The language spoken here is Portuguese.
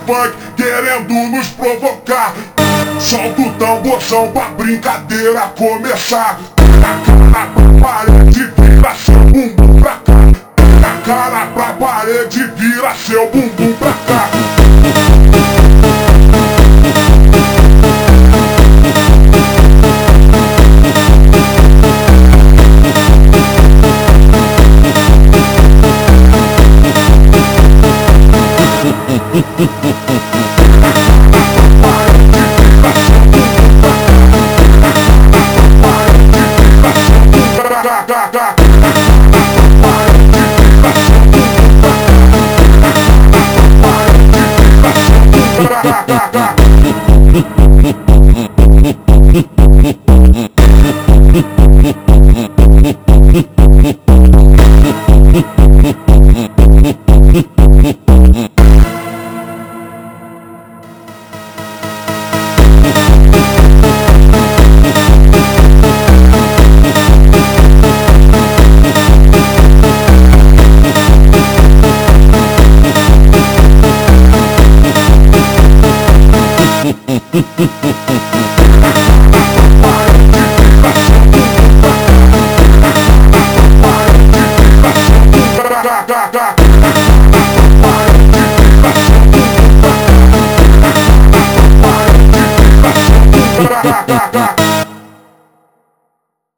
funk querendo nos provocar. Solta o tamborzão pra brincadeira começar. Na cara pra parede, vira seu bumbum pra cá. Na cara pra parede, vira seu bumbum pra cá. Tá.